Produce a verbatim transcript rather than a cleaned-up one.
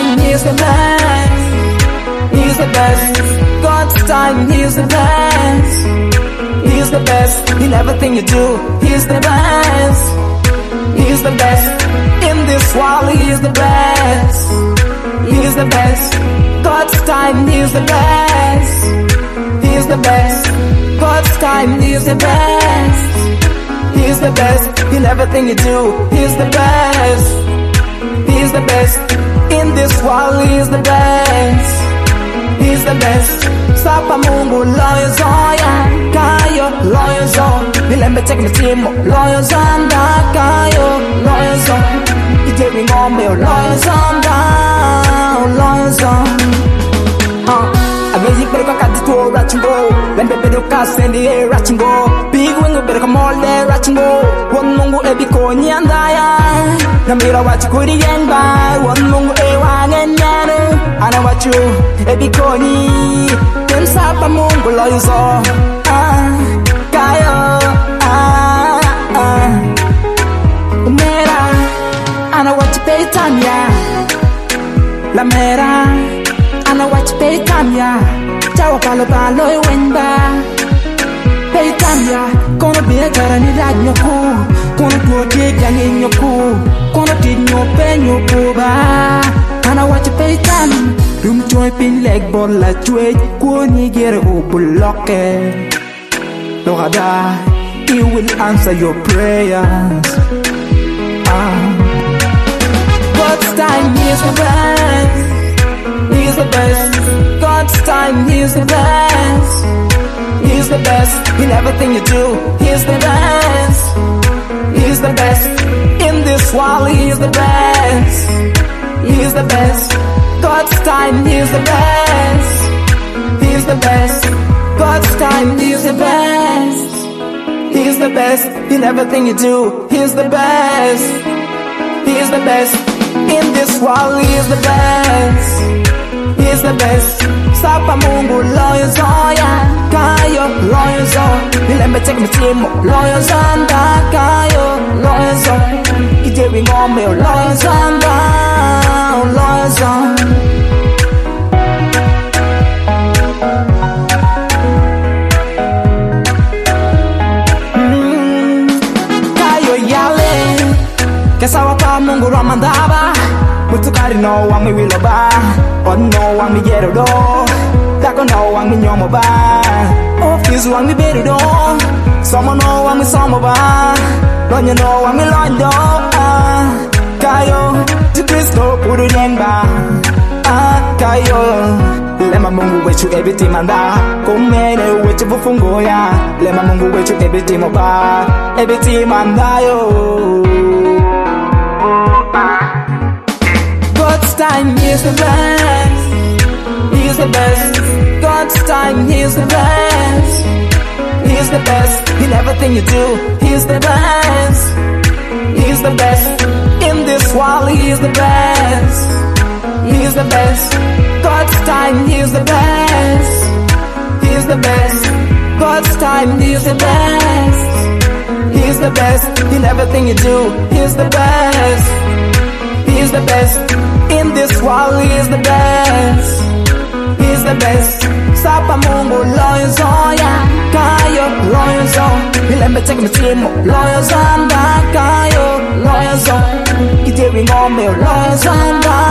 time, he's the best. He's the best. God's time, he's the best. He's the best in everything you do. He's the best. He's the best in this world. He's the best. He's the best. God's time, he's the best. He's the best. God's time, he's the best. He's the best in everything you do. He's the best. He's the best in this world. He's the best. He's the best. Sapa Mungu loyal zoya kayo loyal zone. Nilembe take my team loyal zone da kayo loyal zone. Ijeri ngombe loyal zone da loyal zone. Ah, amazing pero kakati to rachingo. Lembe pero kasendi e rachingo. Big wingo pero kamole rachingo. One Mungu ebiko nyandaya. Namira wachikuri yenba. One Mungu e wangenyanu. Ana wachu ebikoni Tensapa Mungu loyuzo Ah, kayo Ah, ah Umera Ana wachu peitamya La mera Ana wachu peitamya Chawa palo palo iwenda Peitamya Kono biya karani raj nyoku Kono tuo tigya nyoku Kono tid nyope nyoku ba Ana wachu peitam Rum choy pin leg ball la chwe Kuni gere o bloke Lorada He will answer your prayers ah. God's time is the best. He's the best. God's time is the best. He's the best in everything you do. He's the best. He's the best in this world. He's the best. He's the best. God's time is the best. He's the best. God's time is the best. He's the best in everything you do. He's the best. He's the best in this world. He's the best. He's the best. Sapa Mungu loyal zoya kayo loyal zone. Nilembe take my team loyal zone da kayo loyal zone. Ijeri ngombe loyal zone da loyal zone. Mm, kayo yale Kesawa pa Mungu ramandaba Mutukari no wami wiloba On no wami gero do Dako no wami nyomo ba Ofizu wami beru do Somo no wami somo ba Lonyo no wami londo ah, Kayo Tu Kristo puru nyengba ah, Kayo Lema Mungu wechu ebiti manda Kumene wechu bufungo ya Lema Mungu wechu ebiti moba Ebiti manda yo God's time is the best. He's the best. God's time is the best. He's the best in everything you do. He's the best. He's the best in this world. He's the best. He's the best. God's time is the best. He's the best. God's time is the best. He's the best in everything you do. He's the best. He's the best in this world. He's the best. He's the best. Sapa Mungu loyal zoya kayo loyal zone. Nilembe take my team loyal zone da kayo loyal zone. Ijeri ngombe loyal zone da